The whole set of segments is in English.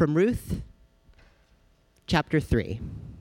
From Ruth, chapter 3.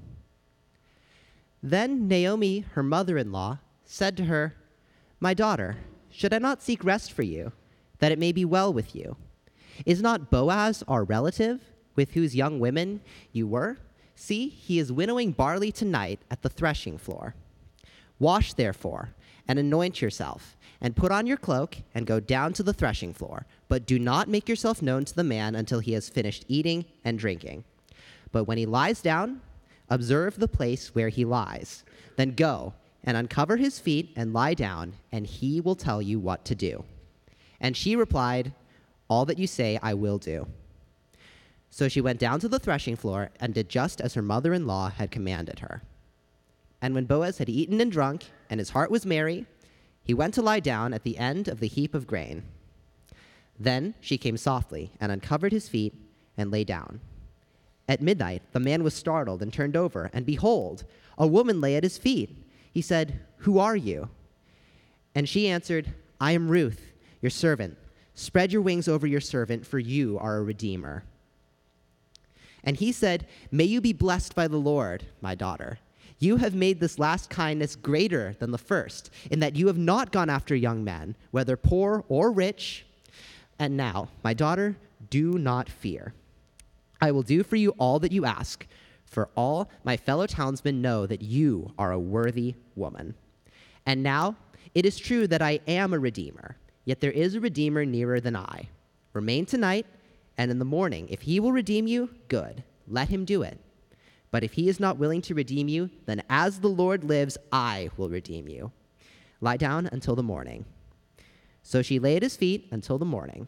Then Naomi, her mother-in-law, said to her, "My daughter, should I not seek rest for you, that it may be well with you? Is not Boaz our relative, with whose young women you were? See, he is winnowing barley tonight at the threshing floor. Wash, therefore, and anoint yourself, and put on your cloak, and go down to the threshing floor. But do not make yourself known to the man until he has finished eating and drinking. But when he lies down, observe the place where he lies. Then go and uncover his feet and lie down, and he will tell you what to do." And she replied, "All that you say I will do." So she went down to the threshing floor and did just as her mother-in-law had commanded her. And when Boaz had eaten and drunk, and his heart was merry, he went to lie down at the end of the heap of grain. Then she came softly and uncovered his feet and lay down. At midnight, the man was startled and turned over, and behold, a woman lay at his feet. He said, "Who are you?" And she answered, "I am Ruth, your servant. Spread your wings over your servant, for you are a redeemer." And he said, "May you be blessed by the Lord, my daughter. You have made this last kindness greater than the first, in that you have not gone after young men, whether poor or rich. And now, my daughter, do not fear. I will do for you all that you ask, for all my fellow townsmen know that you are a worthy woman. And now, it is true that I am a redeemer, yet there is a redeemer nearer than I. Remain tonight, and in the morning, if he will redeem you, good, let him do it. But if he is not willing to redeem you, then as the Lord lives, I will redeem you. Lie down until the morning." So she lay at his feet until the morning.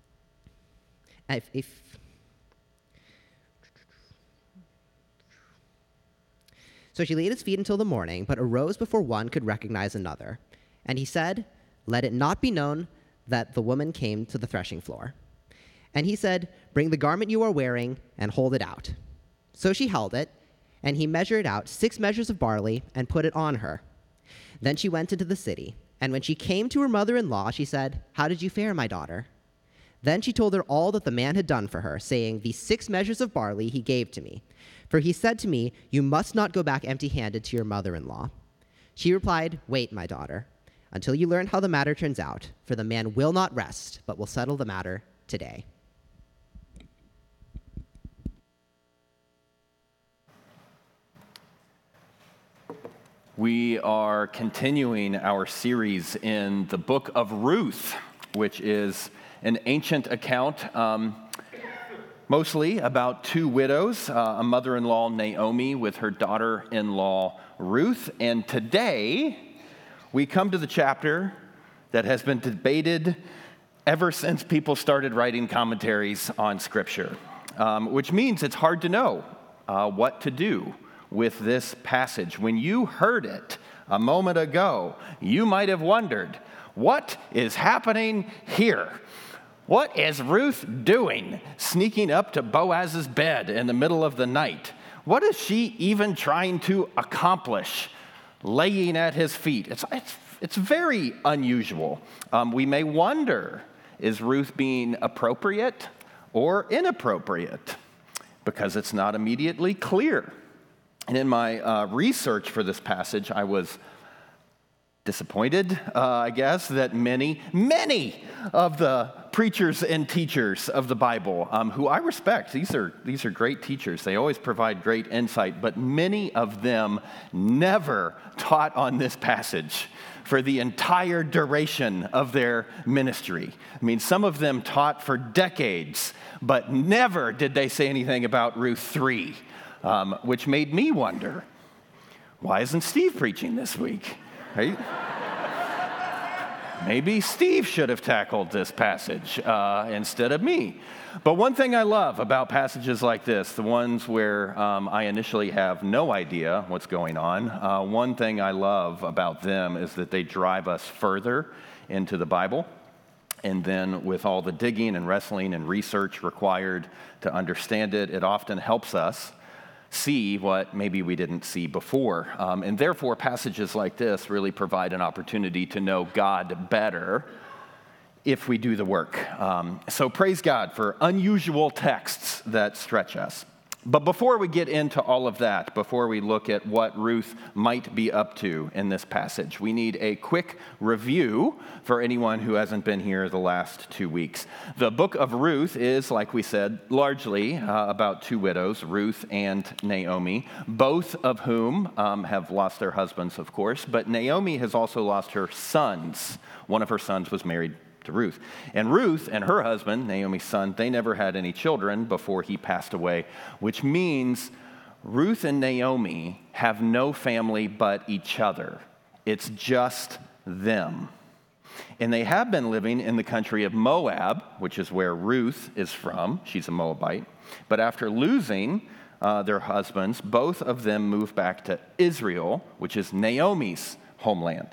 So she lay at his feet until the morning, but arose before one could recognize another. And he said, "Let it not be known that the woman came to the threshing floor." And he said, "Bring the garment you are wearing and hold it out." So she held it, and he measured out 6 measures of barley and put it on her. Then she went into the city, and when she came to her mother-in-law, she said, "How did you fare, my daughter?" Then she told her all that the man had done for her, saying, "These 6 measures of barley he gave to me. For he said to me, 'You must not go back empty-handed to your mother-in-law.' She replied, 'Wait, my daughter, until you learn how the matter turns out, for the man will not rest, but will settle the matter today.'" We are continuing our series in the book of Ruth, which is an ancient account, mostly about 2 widows, a mother-in-law, Naomi, with her daughter-in-law, Ruth. And today, we come to the chapter that has been debated ever since people started writing commentaries on Scripture, which means it's hard to know what to do with this passage. When you heard it a moment ago, you might have wondered, what is happening here? What is Ruth doing, sneaking up to Boaz's bed in the middle of the night? What is she even trying to accomplish, laying at his feet? It's very unusual. We may wonder, is Ruth being appropriate or inappropriate? Because it's not immediately clear. And in my research for this passage, I was disappointed, I guess, that many of the preachers and teachers of the Bible, who I respect, these are great teachers. They always provide great insight, but many of them never taught on this passage for the entire duration of their ministry. I mean, some of them taught for decades, but never did they say anything about Ruth 3. Which made me wonder, why isn't Steve preaching this week? Right? Maybe Steve should have tackled this passage instead of me. But one thing I love about passages like this, the ones where I initially have no idea what's going on, one thing I love about them is that they drive us further into the Bible. And then with all the digging and wrestling and research required to understand it, it often helps us see what maybe we didn't see before. And therefore, passages like this really provide an opportunity to know God better if we do the work. So praise God for unusual texts that stretch us. But before we get into all of that, before we look at what Ruth might be up to in this passage, we need a quick review for anyone who hasn't been here the last 2 weeks. The book of Ruth is, like we said, largely about two widows, Ruth and Naomi, both of whom have lost their husbands, of course, but Naomi has also lost her sons. One of her sons was married to Ruth. And Ruth and her husband, Naomi's son, they never had any children before he passed away, which means Ruth and Naomi have no family but each other. It's just them. And they have been living in the country of Moab, which is where Ruth is from. She's a Moabite. But after losing their husbands, both of them moved back to Israel, which is Naomi's homeland.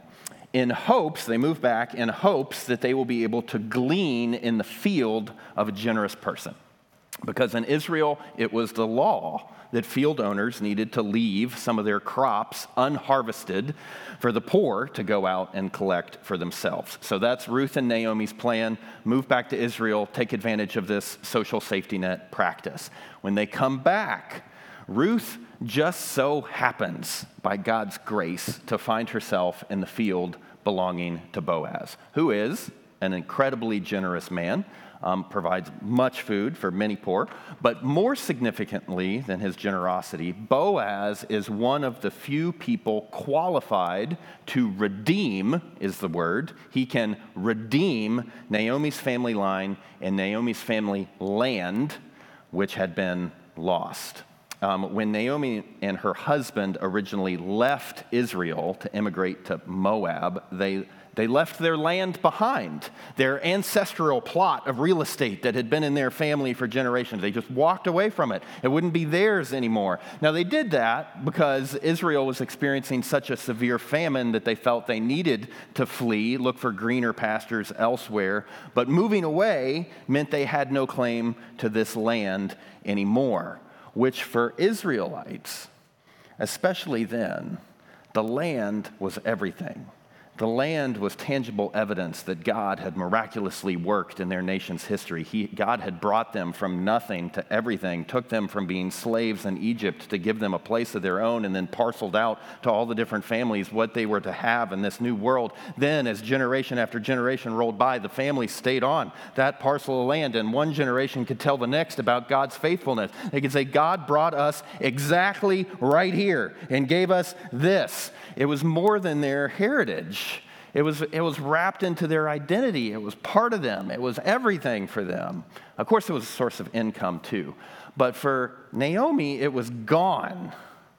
They move back in hopes that they will be able to glean in the field of a generous person. Because in Israel, it was the law that field owners needed to leave some of their crops unharvested for the poor to go out and collect for themselves. So that's Ruth and Naomi's plan: move back to Israel, take advantage of this social safety net practice. When they come back, Ruth just so happens, by God's grace, to find herself in the field belonging to Boaz, who is an incredibly generous man, provides much food for many poor. But more significantly than his generosity, Boaz is one of the few people qualified to redeem, is the word. He can redeem Naomi's family line and Naomi's family land, which had been lost. When Naomi and her husband originally left Israel to immigrate to Moab, they left their land behind, their ancestral plot of real estate that had been in their family for generations. They just walked away from it. It wouldn't be theirs anymore. Now, they did that because Israel was experiencing such a severe famine that they felt they needed to flee, look for greener pastures elsewhere. But moving away meant they had no claim to this land anymore, which for Israelites, especially then, the land was everything. The land was tangible evidence that God had miraculously worked in their nation's history. God had brought them from nothing to everything, took them from being slaves in Egypt to give them a place of their own, and then parceled out to all the different families what they were to have in this new world. Then, as generation after generation rolled by, the family stayed on that parcel of land, and one generation could tell the next about God's faithfulness. They could say, God brought us exactly right here and gave us this. It was more than their heritage. It was wrapped into their identity. It was part of them. It was everything for them. Of course, it was a source of income too. But for Naomi, it was gone.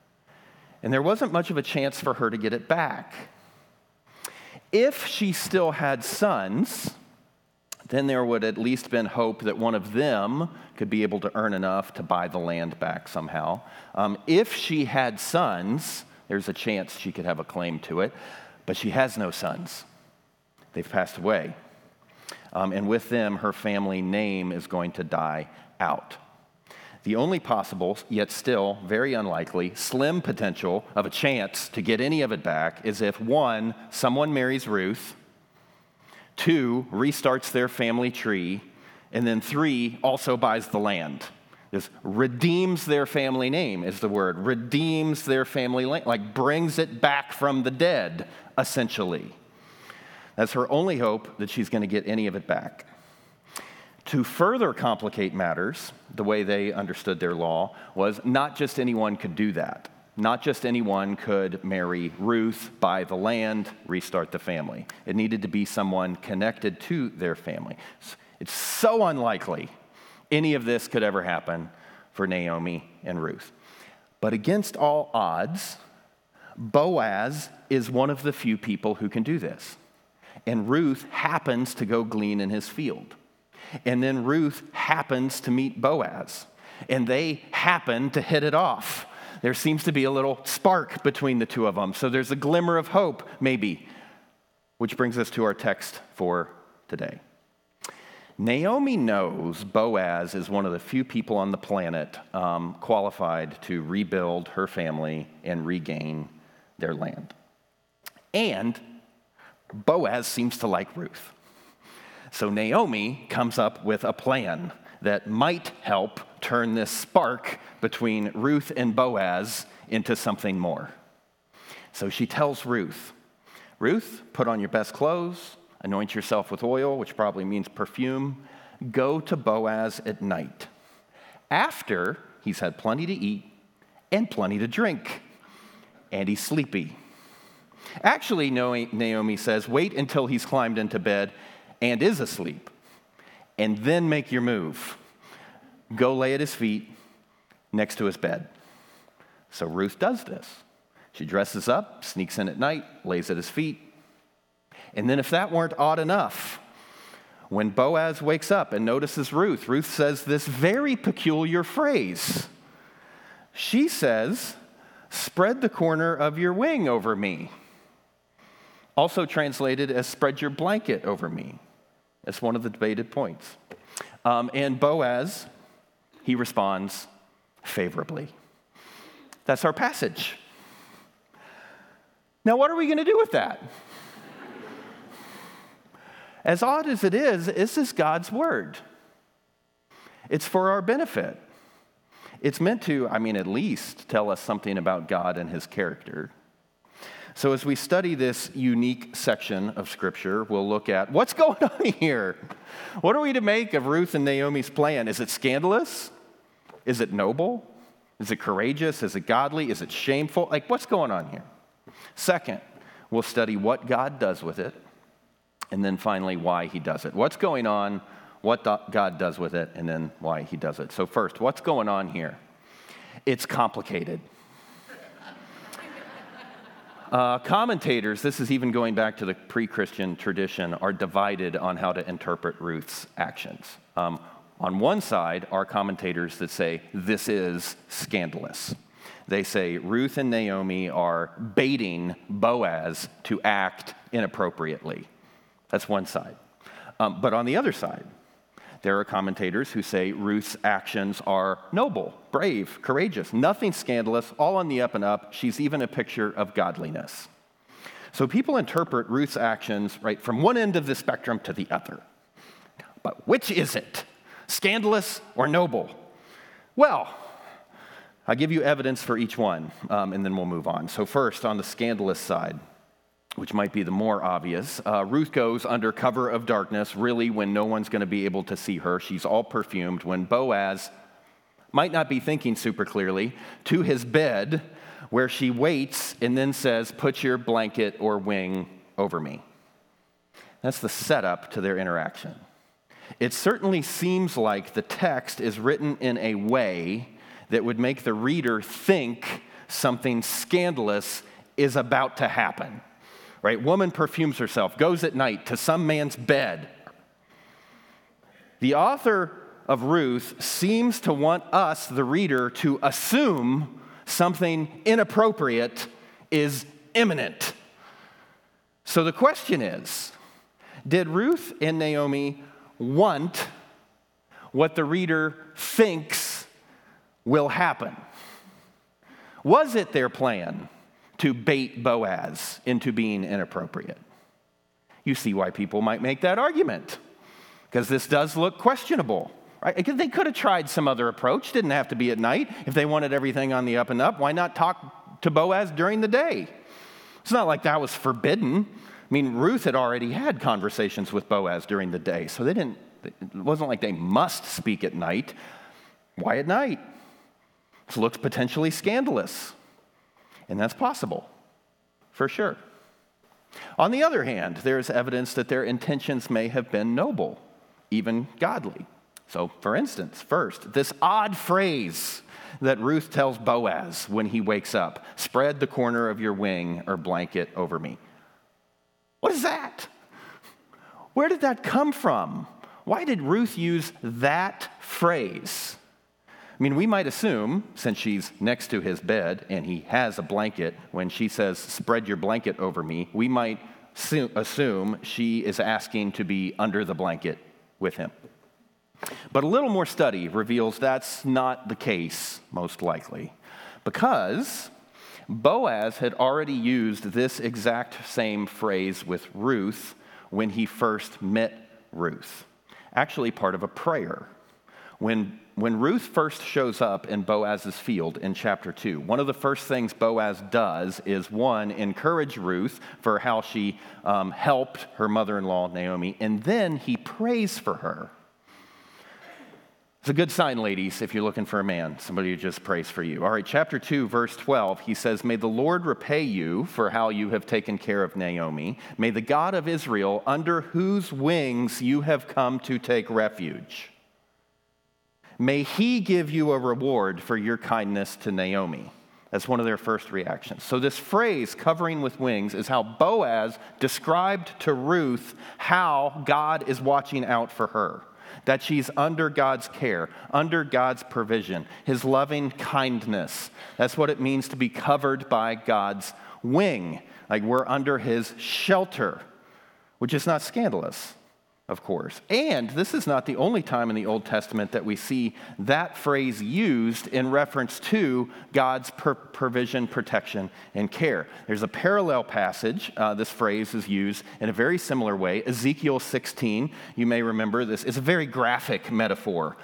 And there wasn't much of a chance for her to get it back. If she still had sons, then there would at least been hope that one of them could be able to earn enough to buy the land back somehow. If she had sons, there's a chance she could have a claim to it, but she has no sons. They've passed away. And with them, her family name is going to die out. The only possible, yet still very unlikely, slim potential of a chance to get any of it back is if 1, someone marries Ruth, 2, restarts their family tree, and then 3, also buys the land. This redeems their family name is the word. Redeems their family name, like brings it back from the dead, essentially. That's her only hope that she's going to get any of it back. To further complicate matters, the way they understood their law was not just anyone could do that. Not just anyone could marry Ruth, buy the land, restart the family. It needed to be someone connected to their family. It's so unlikely any of this could ever happen for Naomi and Ruth. But against all odds, Boaz is one of the few people who can do this. And Ruth happens to go glean in his field. And then Ruth happens to meet Boaz. And they happen to hit it off. There seems to be a little spark between the two of them. So there's a glimmer of hope, maybe. Which brings us to our text for today. Naomi knows Boaz is one of the few people on the planet qualified to rebuild her family and regain their land. And Boaz seems to like Ruth. So Naomi comes up with a plan that might help turn this spark between Ruth and Boaz into something more. So she tells Ruth, Ruth, put on your best clothes, anoint yourself with oil, which probably means perfume. Go to Boaz at night, after he's had plenty to eat and plenty to drink, and he's sleepy. Actually, Naomi says, wait until he's climbed into bed and is asleep, and then make your move. Go lay at his feet next to his bed. So Ruth does this. She dresses up, sneaks in at night, lays at his feet. And then if that weren't odd enough, when Boaz wakes up and notices Ruth, Ruth says this very peculiar phrase. She says, spread the corner of your wing over me. Also translated as spread your blanket over me. That's one of the debated points. And Boaz, he responds favorably. That's our passage. Now, what are we going to do with that? As odd as it is, this is God's word. It's for our benefit. It's meant to, at least tell us something about God and his character. So as we study this unique section of Scripture, we'll look at what's going on here. What are we to make of Ruth and Naomi's plan? Is it scandalous? Is it noble? Is it courageous? Is it godly? Is it shameful? What's going on here? Second, we'll study what God does with it, and then finally why he does it. What's going on, what God does with it, and then why he does it. So first, what's going on here? It's complicated. Commentators, this is even going back to the pre-Christian tradition, are divided on how to interpret Ruth's actions. On one side are commentators that say this is scandalous. They say Ruth and Naomi are baiting Boaz to act inappropriately. That's one side. But on the other side, there are commentators who say Ruth's actions are noble, brave, courageous, nothing scandalous, all on the up and up. She's even a picture of godliness. So people interpret Ruth's actions, right, from one end of the spectrum to the other. But which is it? Scandalous or noble? Well, I'll give you evidence for each one, and then we'll move on. So first, on the scandalous side, which might be the more obvious, Ruth goes under cover of darkness, really when no one's going to be able to see her. She's all perfumed. When Boaz might not be thinking super clearly, to his bed, where she waits and then says, put your blanket or wing over me. That's the setup to their interaction. It certainly seems like the text is written in a way that would make the reader think something scandalous is about to happen. Right? Woman perfumes herself, goes at night to some man's bed. The author of Ruth seems to want us, the reader, to assume something inappropriate is imminent. So the question is, did Ruth and Naomi want what the reader thinks will happen? Was it their plan to bait Boaz into being inappropriate? You see why people might make that argument, because this does look questionable. Right? They could have tried some other approach. Didn't have to be at night. If they wanted everything on the up and up, why not talk to Boaz during the day? It's not like that was forbidden. Ruth had already had conversations with Boaz during the day, so it wasn't like they must speak at night. Why at night? This looks potentially scandalous. And that's possible, for sure. On the other hand, there's evidence that their intentions may have been noble, even godly. So, for instance, first, this odd phrase that Ruth tells Boaz when he wakes up, spread the corner of your wing or blanket over me. What is that? Where did that come from? Why did Ruth use that phrase? We might assume, since she's next to his bed and he has a blanket, when she says, spread your blanket over me, we might assume she is asking to be under the blanket with him. But a little more study reveals that's not the case, most likely, because Boaz had already used this exact same phrase with Ruth when he first met Ruth, actually part of a prayer. When Ruth first shows up in Boaz's field in chapter 2, one of the first things Boaz does is, one, encourage Ruth for how she helped her mother-in-law, Naomi, and then he prays for her. It's a good sign, ladies, if you're looking for a man, somebody who just prays for you. All right, chapter 2, verse 12, he says, "May the Lord repay you for how you have taken care of Naomi. May the God of Israel, under whose wings you have come to take refuge, may he give you a reward for your kindness to Naomi." That's one of their first reactions. So this phrase, covering with wings, is how Boaz described to Ruth how God is watching out for her. That she's under God's care, under God's provision, his loving kindness. That's what it means to be covered by God's wing. Like we're under his shelter, which is not scandalous, of course. And this is not the only time in the Old Testament that we see that phrase used in reference to God's provision, protection, and care. There's a parallel passage. This phrase is used in a very similar way. Ezekiel 16, you may remember this. It's a very graphic metaphor.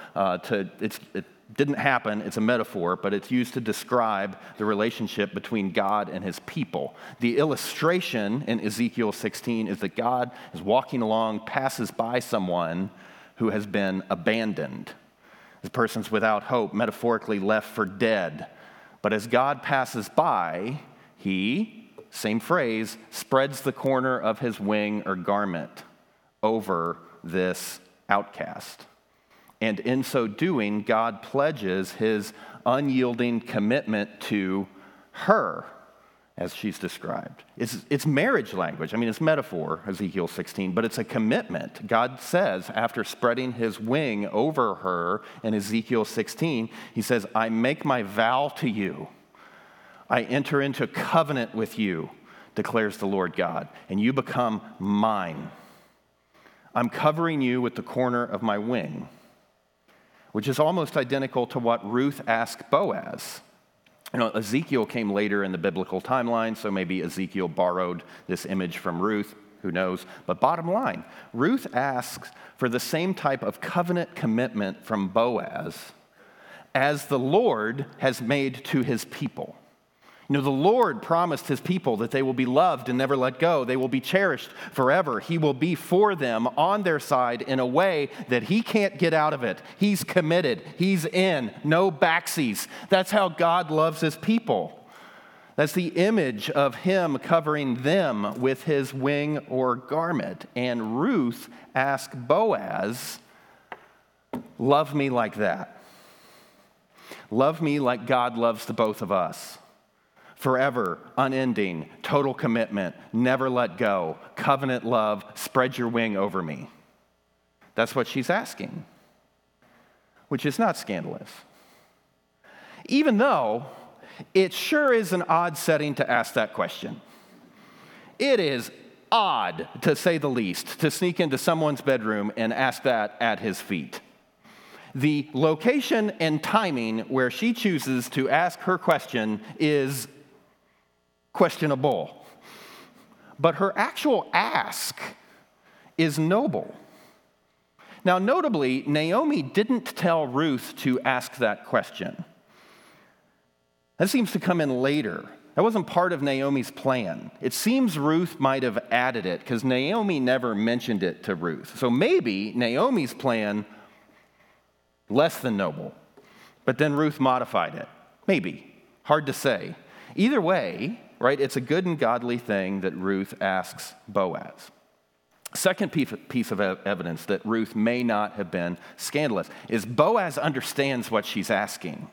It didn't happen, it's a metaphor, but it's used to describe the relationship between God and his people. The illustration in Ezekiel 16 is that God is walking along, passes by someone who has been abandoned. This person's without hope, metaphorically left for dead. But as God passes by, he, same phrase, spreads the corner of his wing or garment over this outcast. And in so doing, God pledges his unyielding commitment to her, as she's described. It's marriage language. I mean, it's metaphor, Ezekiel 16, but it's a commitment. God says, after spreading his wing over her in Ezekiel 16, he says, "I make my vow to you. I enter into covenant with you, declares the Lord God, and you become mine. I'm covering you with the corner of my wing," which is almost identical to what Ruth asked Boaz. You know, Ezekiel came later in the biblical timeline, so maybe Ezekiel borrowed this image from Ruth, who knows? But bottom line, Ruth asks for the same type of covenant commitment from Boaz as the Lord has made to his people. You know, the Lord promised his people that they will be loved and never let go. They will be cherished forever. He will be for them on their side in a way that he can't get out of it. He's committed. He's in. No backsies. That's how God loves his people. That's the image of him covering them with his wing or garment. And Ruth asked Boaz, "Love me like that. Love me like God loves the both of us. Forever, unending, total commitment, never let go, covenant love, spread your wing over me." That's what she's asking, which is not scandalous. Even though it sure is an odd setting to ask that question. It is odd, to say the least, to sneak into someone's bedroom and ask that at his feet. The location and timing where she chooses to ask her question is questionable. But her actual ask is noble. Now, notably, Naomi didn't tell Ruth to ask that question. That seems to come in later. That wasn't part of Naomi's plan. It seems Ruth might have added it because Naomi never mentioned it to Ruth. So maybe Naomi's plan, less than noble, but then Ruth modified it. Maybe. Hard to say. Either way, right, it's a good and godly thing that Ruth asks Boaz. Second piece of evidence that Ruth may not have been scandalous is Boaz understands what she's asking.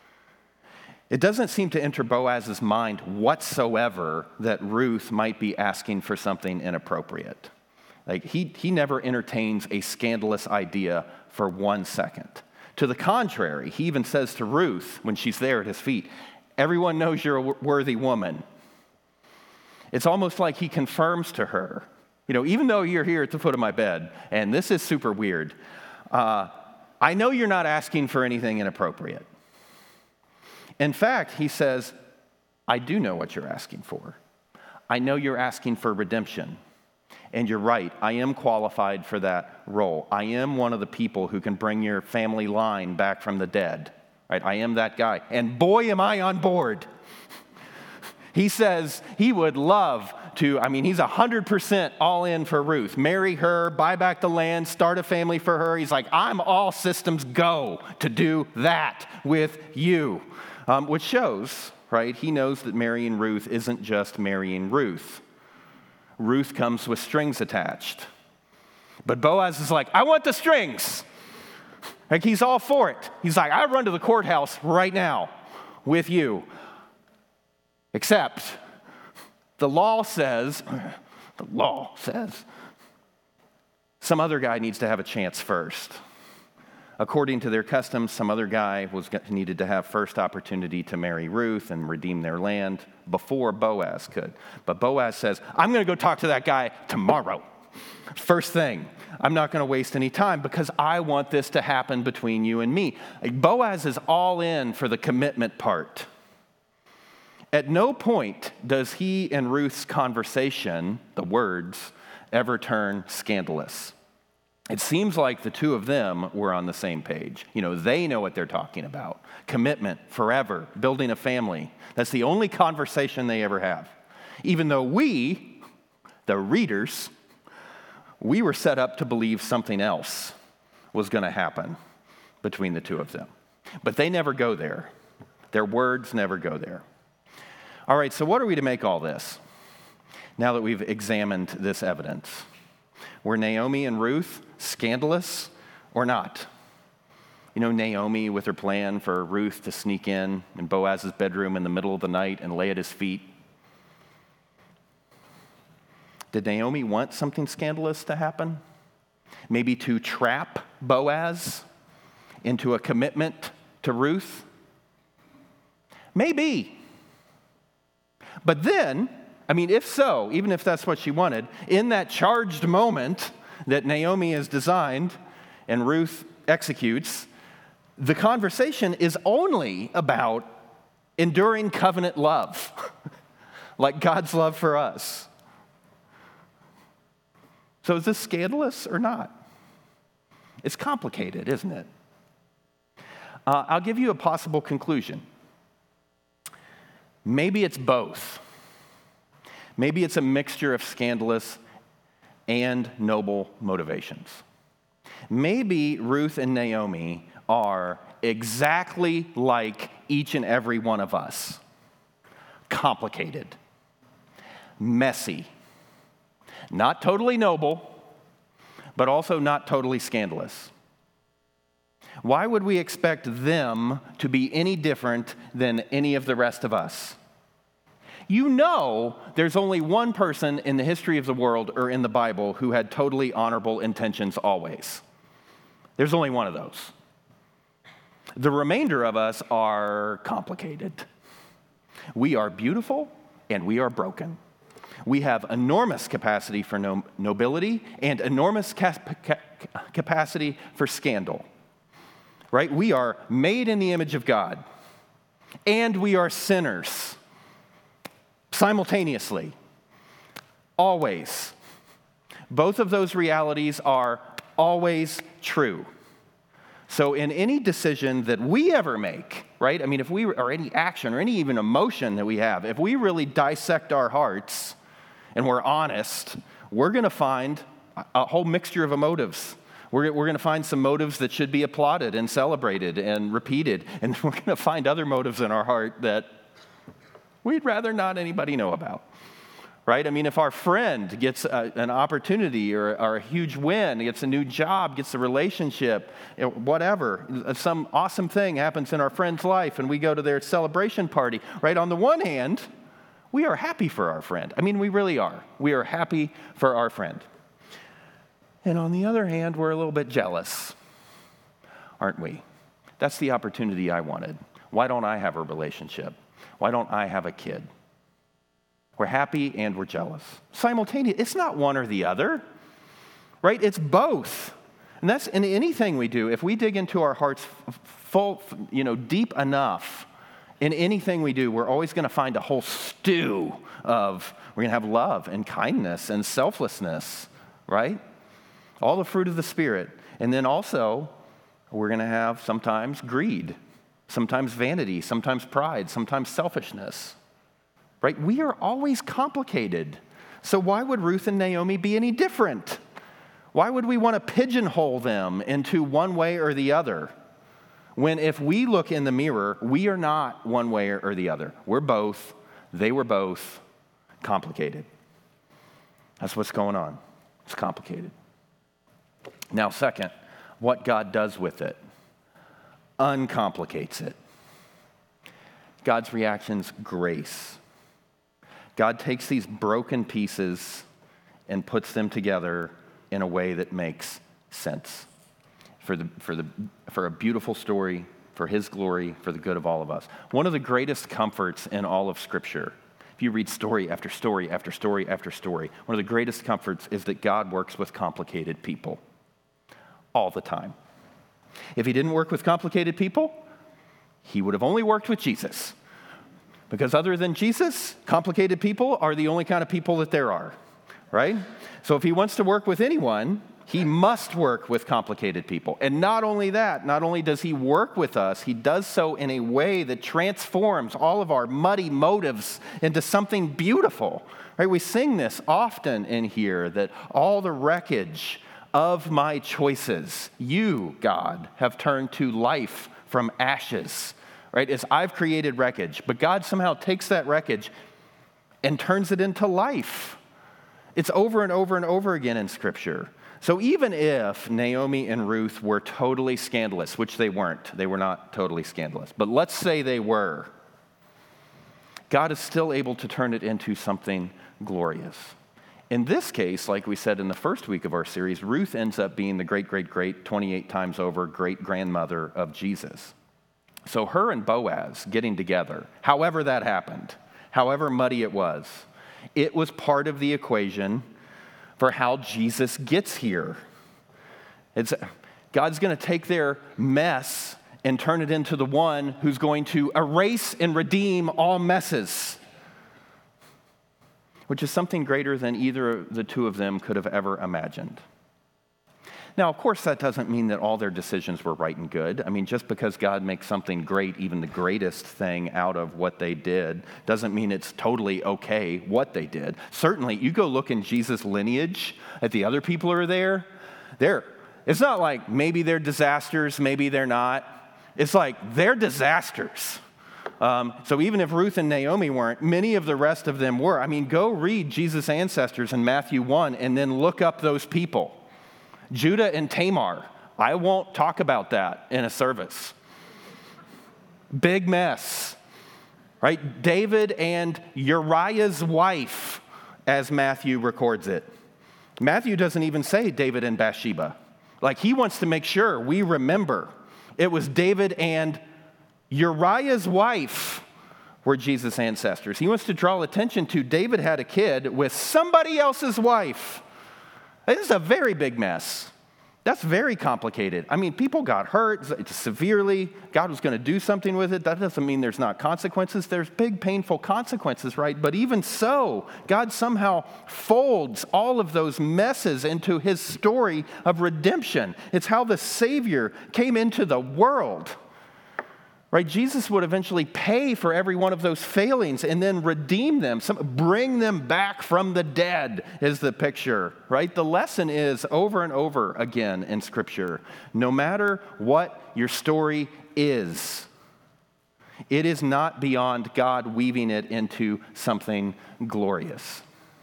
It doesn't seem to enter Boaz's mind whatsoever that Ruth might be asking for something inappropriate. Like he never entertains a scandalous idea for 1 second. To the contrary, he even says to Ruth when she's there at his feet, "Everyone knows you're a worthy woman." It's almost like he confirms to her, you know, even though you're here at the foot of my bed, and this is super weird, I know you're not asking for anything inappropriate. In fact, he says, "I do know what you're asking for. I know you're asking for redemption. And you're right, I am qualified for that role. I am one of the people who can bring your family line back from the dead. Right? I am that guy. And boy, am I on board. He says he would love to, he's 100% all in for Ruth. Marry her, buy back the land, start a family for her. He's like, I'm all systems go to do that with you. Which shows, right, he knows that marrying Ruth isn't just marrying Ruth. Ruth comes with strings attached. But Boaz is like, I want the strings. Like, he's all for it. He's like, I run to the courthouse right now with you. Except the law says some other guy needs to have a chance first. According to their customs, some other guy needed to have first opportunity to marry Ruth and redeem their land before Boaz could. But Boaz says, I'm going to go talk to that guy tomorrow. First thing, I'm not going to waste any time because I want this to happen between you and me. Boaz is all in for the commitment part. At no point does he and Ruth's conversation, the words, ever turn scandalous. It seems like the two of them were on the same page. They know what they're talking about. Commitment, forever, building a family. That's the only conversation they ever have. Even though we, the readers, we were set up to believe something else was going to happen between the two of them. But they never go there. Their words never go there. All right, so what are we to make all this now that we've examined this evidence? Were Naomi and Ruth scandalous or not? Naomi with her plan for Ruth to sneak in Boaz's bedroom in the middle of the night and lay at his feet. Did Naomi want something scandalous to happen? Maybe to trap Boaz into a commitment to Ruth? Maybe. But then, if so, even if that's what she wanted, in that charged moment that Naomi has designed and Ruth executes, the conversation is only about enduring covenant love, like God's love for us. So is this scandalous or not? It's complicated, isn't it? I'll give you a possible conclusion. Maybe it's both. Maybe it's a mixture of scandalous and noble motivations. Maybe Ruth and Naomi are exactly like each and every one of us. Complicated, messy, not totally noble, but also not totally scandalous. Why would we expect them to be any different than any of the rest of us? There's only one person in the history of the world or in the Bible who had totally honorable intentions always. There's only one of those. The remainder of us are complicated. We are beautiful and we are broken. We have enormous capacity for nobility and enormous capacity for scandal. Right? We are made in the image of God, and we are sinners simultaneously, always. Both of those realities are always true. So in any decision that we ever make, right? If we, or any action or any even emotion that we have, if we really dissect our hearts and we're honest, we're going to find a whole mixture of motives. We're going to find some motives that should be applauded and celebrated and repeated. And we're going to find other motives in our heart that we'd rather not anybody know about. Right? If our friend gets an opportunity or a huge win, gets a new job, gets a relationship, whatever, some awesome thing happens in our friend's life and we go to their celebration party, right? On the one hand, we are happy for our friend. We really are. We are happy for our friend. And on the other hand, we're a little bit jealous, aren't we? That's the opportunity I wanted. Why don't I have a relationship? Why don't I have a kid? We're happy and we're jealous. Simultaneous. It's not one or the other, right? It's both. And that's in anything we do. If we dig into our hearts deep enough in anything we do, we're always going to find a whole stew of We're going to have love and kindness and selflessness, right? All the fruit of the Spirit. And then also, we're going to have sometimes greed, sometimes vanity, sometimes pride, sometimes selfishness, right? We are always complicated. So why would Ruth and Naomi be any different? Why would we want to pigeonhole them into one way or the other? When if we look in the mirror, we are not one way or the other. We're both, they were both complicated. That's what's going on. It's complicated. Now, second, what God does with it uncomplicates it. God's reaction's grace. God takes these broken pieces and puts them together in a way that makes sense for a beautiful story, for His glory, for the good of all of us. One of the greatest comforts in all of Scripture, if you read story after story after story after story, one of the greatest comforts is that God works with complicated people all the time. If He didn't work with complicated people, He would have only worked with Jesus. Because other than Jesus, complicated people are the only kind of people that there are, right? So if He wants to work with anyone, He must work with complicated people. And not only that, not only does He work with us, He does so in a way that transforms all of our muddy motives into something beautiful, right? We sing this often in here, that all the wreckage of my choices, you, God, have turned to life from ashes, right? As I've created wreckage, but God somehow takes that wreckage and turns it into life. It's over and over and over again in Scripture. So even if Naomi and Ruth were totally scandalous, which they weren't, they were not totally scandalous, but let's say they were, God is still able to turn it into something glorious. In this case, like we said in the first week of our series, Ruth ends up being the great, 28 times over great-grandmother of Jesus. So her and Boaz getting together, however that happened, however muddy it was part of the equation for how Jesus gets here. God's going to take their mess and turn it into the one who's going to erase and redeem all messes, which is something greater than either of the two of them could have ever imagined. Now, of course, that doesn't mean that all their decisions were right and good. I mean, just because God makes something great, even the greatest thing out of what they did, doesn't mean it's totally okay what they did. Certainly, you go look in Jesus' lineage at the other people who are there. It's not like maybe they're disasters, maybe they're not. It's like they're disasters. So even if Ruth and Naomi weren't, many of the rest of them were. I mean, go read Jesus' ancestors in Matthew 1 and then look up those people. Judah and Tamar. I won't talk about that in a service. Big mess, right? David and Uriah's wife, as Matthew records it. Matthew doesn't even say David and Bathsheba. Like, he wants to make sure we remember it was David and Uriah's wife were Jesus' ancestors. He wants to draw attention to David had a kid with somebody else's wife. This is a very big mess. That's very complicated. I mean, people got hurt severely. God was going to do something with it. That doesn't mean there's not consequences. There's big, painful consequences, right? But even so, God somehow folds all of those messes into His story of redemption. It's how the Savior came into the world. Right? Jesus would eventually pay for every one of those failings and then redeem them, bring them back from the dead is the picture, right? The lesson is over and over again in Scripture, no matter what your story is, it is not beyond God weaving it into something glorious.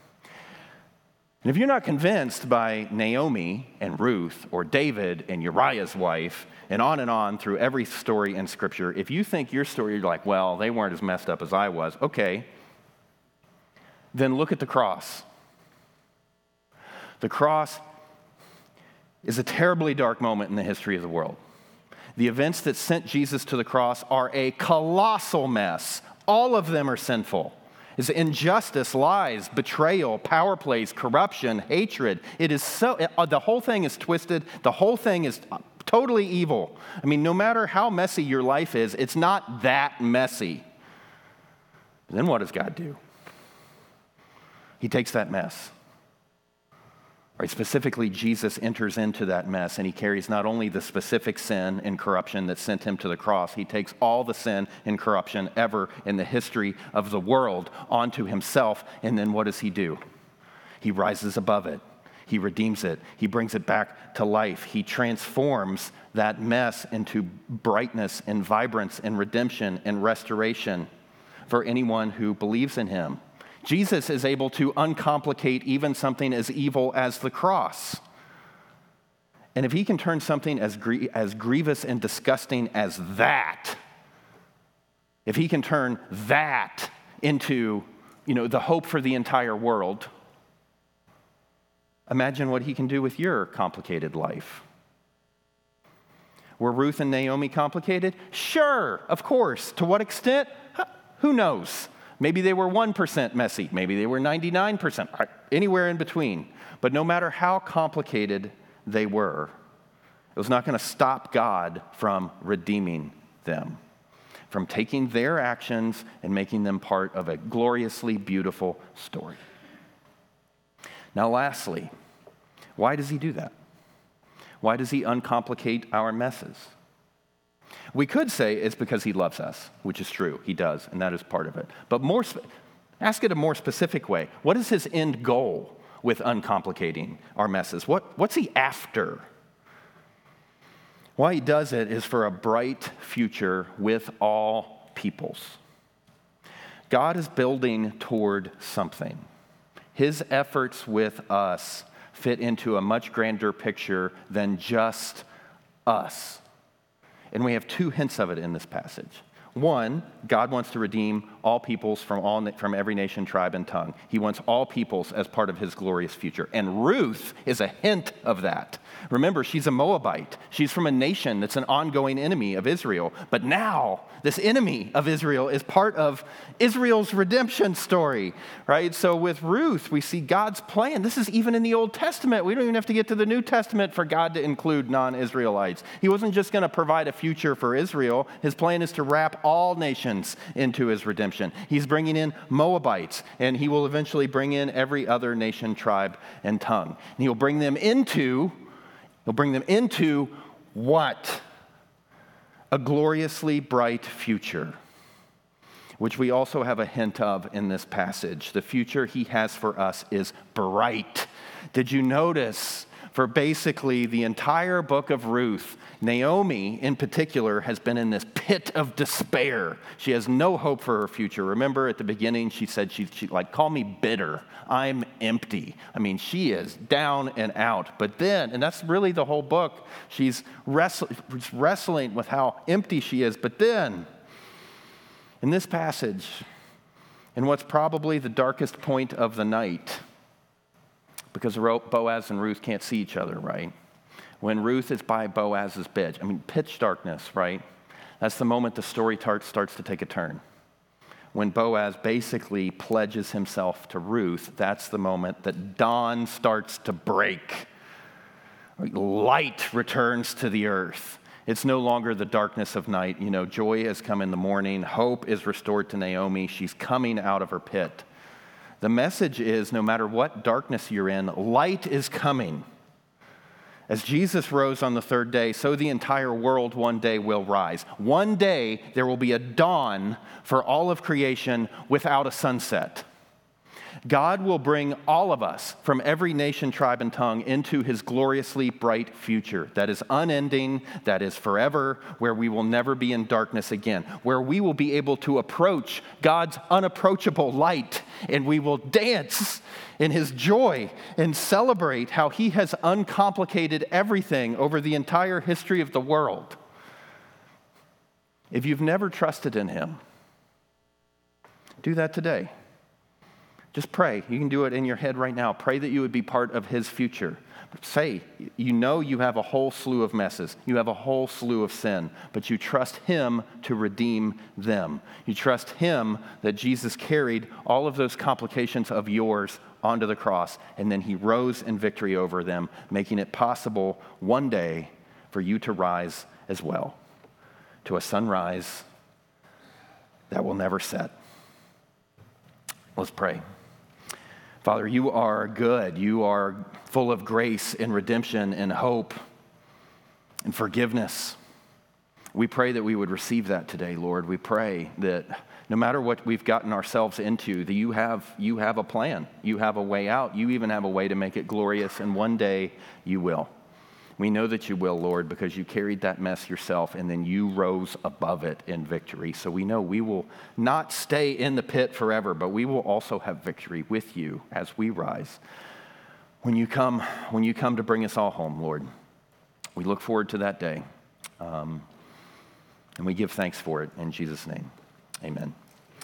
And if you're not convinced by Naomi and Ruth or David and Uriah's wife and on through every story in Scripture, if you think your story, you're like, well, they weren't as messed up as I was, okay, then look at the cross. The cross is a terribly dark moment in the history of the world. The events that sent Jesus to the cross are a colossal mess. All of them are sinful. It's injustice, lies, betrayal, power plays, corruption, hatred. It is so, the whole thing is twisted. The whole thing is totally evil. I mean, no matter how messy your life is, it's not that messy. Then what does God do? He takes that mess. Right, specifically, Jesus enters into that mess, and he carries not only the specific sin and corruption that sent him to the cross, he takes all the sin and corruption ever in the history of the world onto himself, and then what does he do? He rises above it. He redeems it. He brings it back to life. He transforms that mess into brightness and vibrance and redemption and restoration for anyone who believes in him. Jesus is able to uncomplicate even something as evil as the cross. And if he can turn something as grievous and disgusting as that, if he can turn that into, the hope for the entire world, imagine what he can do with your complicated life. Were Ruth and Naomi complicated? Sure, of course. To what extent? Who knows? Maybe they were 1% messy. Maybe they were 99%, anywhere in between. But no matter how complicated they were, it was not going to stop God from redeeming them, from taking their actions and making them part of a gloriously beautiful story. Now, lastly, why does he do that? Why does he uncomplicate our messes? We could say it's because he loves us, which is true. He does, and that is part of it. But ask it a more specific way. What is his end goal with uncomplicating our messes? What's he after? Why he does it is for a bright future with all peoples. God is building toward something. His efforts with us fit into a much grander picture than just us. And we have two hints of it in this passage. One, God wants to redeem all peoples from every nation, tribe, and tongue. He wants all peoples as part of his glorious future. And Ruth is a hint of that. Remember, she's a Moabite. She's from a nation that's an ongoing enemy of Israel. But now, this enemy of Israel is part of Israel's redemption story, right? So with Ruth, we see God's plan. This is even in the Old Testament. We don't even have to get to the New Testament for God to include non-Israelites. He wasn't just going to provide a future for Israel. His plan is to wrap all nations into his redemption. He's bringing in Moabites, and he will eventually bring in every other nation, tribe, and tongue. And he'll bring them into what? A gloriously bright future, which we also have a hint of in this passage. The future he has for us is bright. Did you notice? For basically the entire book of Ruth, Naomi in particular has been in this pit of despair. She has no hope for her future. Remember at the beginning she said, she call me bitter. I'm empty. I mean, she is down and out. But then, and that's really the whole book, she's wrestling with how empty she is. But then, in this passage, in what's probably the darkest point of the night, because Boaz and Ruth can't see each other, right? When Ruth is by Boaz's bed, pitch darkness, right? That's the moment the story starts to take a turn. When Boaz basically pledges himself to Ruth, that's the moment that dawn starts to break. Light returns to the earth. It's no longer the darkness of night. Joy has come in the morning. Hope is restored to Naomi. She's coming out of her pit. The message is, no matter what darkness you're in, light is coming. As Jesus rose on the third day, so the entire world one day will rise. One day there will be a dawn for all of creation without a sunset. God will bring all of us from every nation, tribe, and tongue into his gloriously bright future that is unending, that is forever, where we will never be in darkness again, where we will be able to approach God's unapproachable light, and we will dance in his joy and celebrate how he has uncomplicated everything over the entire history of the world. If you've never trusted in him, do that today. Just pray. You can do it in your head right now. Pray that you would be part of his future. Say, you have a whole slew of messes. You have a whole slew of sin, but you trust him to redeem them. You trust him that Jesus carried all of those complications of yours onto the cross, and then he rose in victory over them, making it possible one day for you to rise as well, to a sunrise that will never set. Let's pray. Father, you are good. You are full of grace and redemption and hope and forgiveness. We pray that we would receive that today, Lord. We pray that no matter what we've gotten ourselves into, that you have a plan. You have a way out. You even have a way to make it glorious, and one day you will. We know that you will, Lord, because you carried that mess yourself, and then you rose above it in victory. So we know we will not stay in the pit forever, but we will also have victory with you as we rise. When you come to bring us all home, Lord, we look forward to that day, and we give thanks for it in Jesus' name. Amen.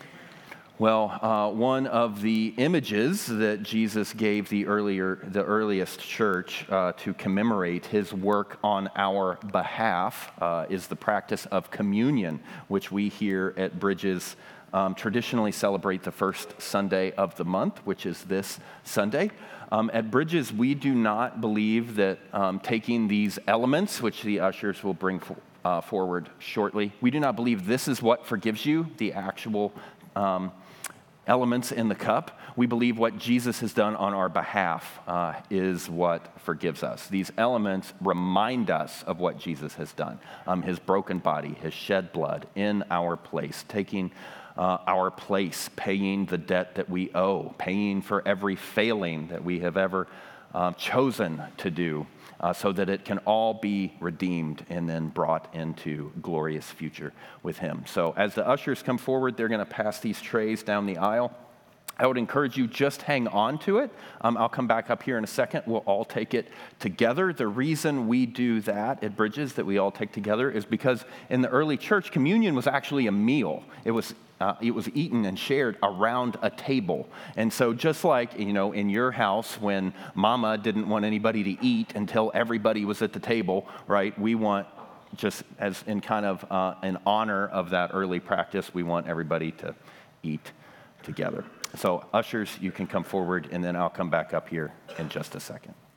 Well, one of the images that Jesus gave the earliest church to commemorate his work on our behalf is the practice of communion, which we here at Bridges traditionally celebrate the first Sunday of the month, which is this Sunday. At Bridges, we do not believe that taking these elements, which the ushers will bring forward shortly, we do not believe this is what forgives you, the actual elements in the cup. We believe what Jesus has done on our behalf is what forgives us. These elements remind us of what Jesus has done. His broken body, his shed blood in our place, taking our place, paying the debt that we owe, paying for every failing that we have ever chosen to do, so that it can all be redeemed and then brought into glorious future with him. So as the ushers come forward, they're going to pass these trays down the aisle. I would encourage you, just hang on to it. I'll come back up here in a second. We'll all take it together. The reason we do that at Bridges, that we all take together, is because in the early church, communion was actually a meal. It was eaten and shared around a table. And so just like, in your house when mama didn't want anybody to eat until everybody was at the table, right? We want, just as in kind of an honor of that early practice, we want everybody to eat together. So ushers, you can come forward, and then I'll come back up here in just a second.